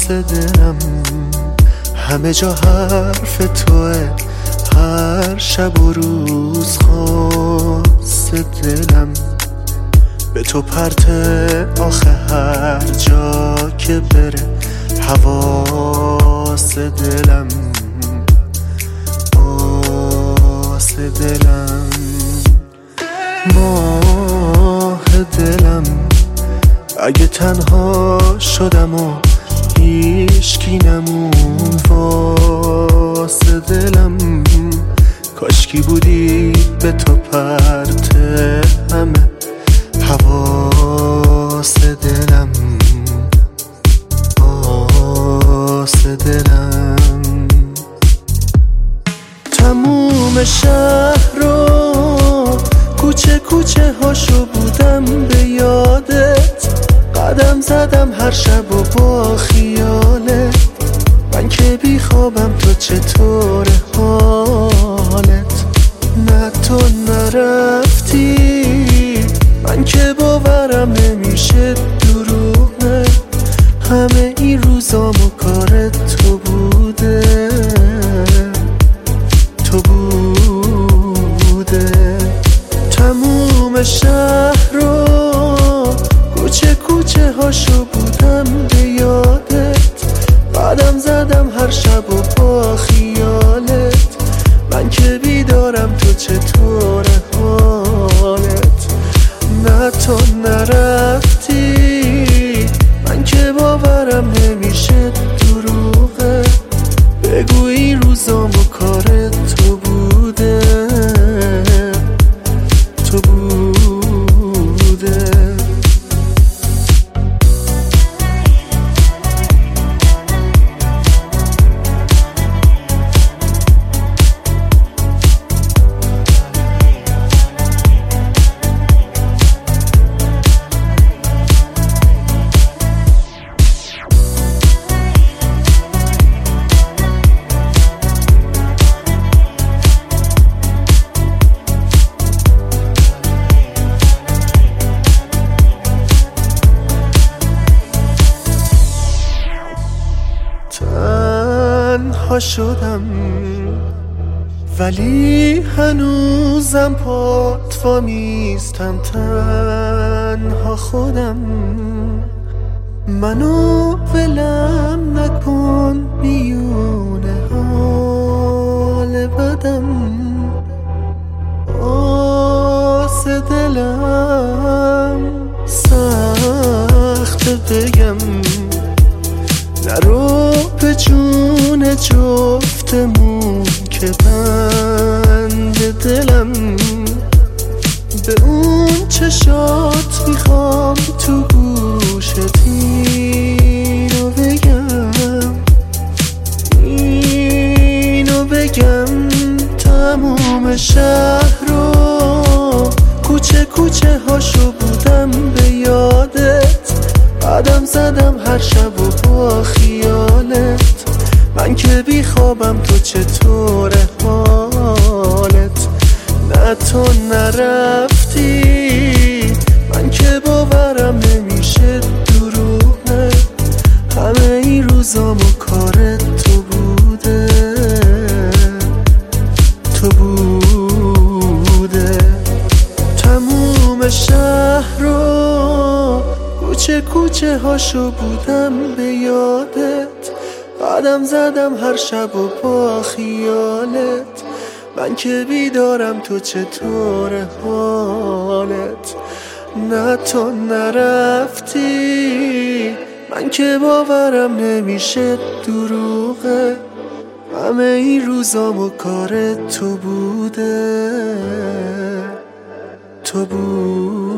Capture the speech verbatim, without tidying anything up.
واسه دلم همه جا حرف توه، هر شب و روز خواست دلم به تو پرته آخه هر جا که بره حواس دلم آس دلم ماه دلم اگه تنها شدم و هیچکی نمون واسه دلم کاشکی بودی به تو پرته همه حواس دلم آس دلم تموم شهر رو کوچه کوچه هاشو بودم به یادت قدم زدم هر شب و با خیالت من که بی خوابم تو چطوره حالت نه تو نرفتی من که باورم نمیشه دروغه همه این روزام و کارت تو بوده تو بوده تموم شهر رو کوچه کوچه هاشو بودم به یادت قدم زدم هر شب و با خیالت من که بیدارم تو چطوره حالت نه تو نرفتی من که باورم نمیشه دروغه بگو این روزام و کارت تو بوده تو بوده تنها شدم ولی هنوزم پات وامیستم تنها خودم منو ولم نکن میونه حال بدم آس دلم سخت بگم نرو به جون جفتمون که بند دلم به اون چشات میخوام تو گوشت اینو بگم اینو بگم تموم شهر رو کوچه کوچه هاشو بودم به یادت قدم زدم هر شب و با خیالت من که بی خوابم تو چطوره حالت نه تو نرفتی من که باورم نمیشه دروغه همه این روزام و کارت تو بوده تو بوده تموم شهر رو کوچه کوچه هاشو بودم به یادت قدم زدم هر شب و با خیالت من که بیدارم تو چطوره حالت نه تو نرفتی من که باورم نمیشه دروغه همه این روزام و کارت تو بوده تو بوده